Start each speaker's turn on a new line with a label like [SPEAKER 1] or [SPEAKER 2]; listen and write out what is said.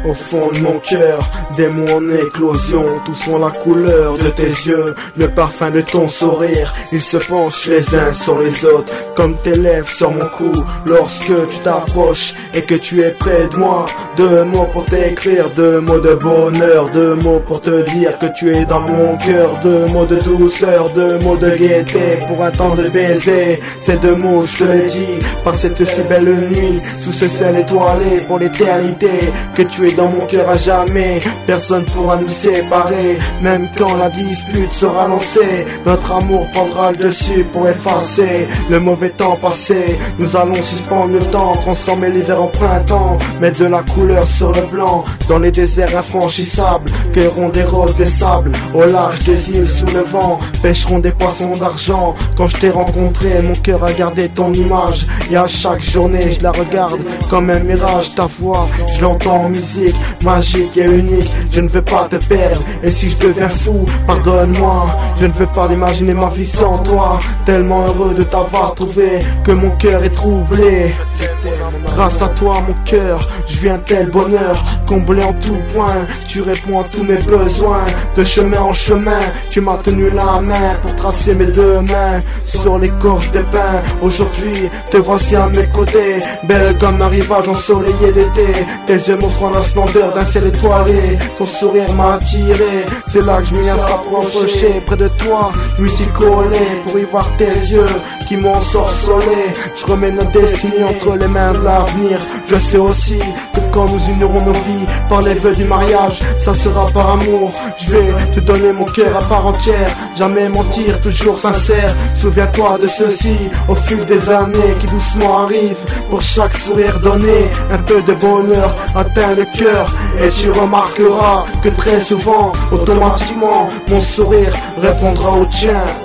[SPEAKER 1] Au fond de mon cœur, des mots en éclosion, tous sont la couleur de tes yeux, le parfum de ton sourire. Ils se penchent les uns sur les autres, comme tes lèvres sur mon cou. Lorsque tu t'approches et que tu es près de moi, deux mots pour t'écrire, deux mots de bonheur, deux mots pour te dire que tu es dans mon cœur, deux mots de douceur, deux mots de gaieté pour un temps de baiser. Ces deux mots je te les dis par cette si belle nuit, sous ce ciel étoilé pour l'éternité, que tu es dans mon cœur à jamais. Personne pourra nous séparer, même quand la dispute sera lancée. Notre amour prendra le dessus pour effacer le mauvais temps passé. Nous allons suspendre le temps, transformer l'hiver en printemps, mettre de la couleur sur le blanc. Dans les déserts infranchissables, cueilleront des roses, des sables, au large des îles sous le vent, pêcheront des poissons d'argent. Quand je t'ai rencontré, mon cœur a gardé ton image, et à chaque journée je la regarde comme un mirage. Ta voix, je l'entends en musique, magique et unique. Je ne veux pas te perdre, et si je deviens fou, pardonne-moi. Je ne veux pas imaginer ma vie sans toi. Tellement heureux de t'avoir trouvé que mon cœur est troublé. Grâce à toi mon cœur, je vis un tel bonheur, comblé en tout point. Tu réponds à tous mes besoins, de chemin en chemin. Tu m'as tenu la main pour tracer mes deux mains sur l'écorce des pins. Aujourd'hui, te voici à mes côtés, belle comme un rivage ensoleillé d'été. Tes yeux m'offrant la splendeur d'un ciel étoilé. Ton sourire m'a attiré, c'est là que je m'y viens s'approcher. Près de toi, je me suis collé pour y voir tes yeux qui m'ont ensorcelé. Je remets notre destinée entre les mains de l'avenir. Je sais aussi que quand nous unirons nos vies par les vœux du mariage, ça sera par amour. Je vais te donner mon cœur à part entière, jamais mentir, toujours sincère. Souviens-toi de ceci, au fil des années qui doucement arrivent. Pour chaque sourire donné, un peu de bonheur atteint le cœur. Et tu remarqueras que très souvent, automatiquement, mon sourire répondra au tien.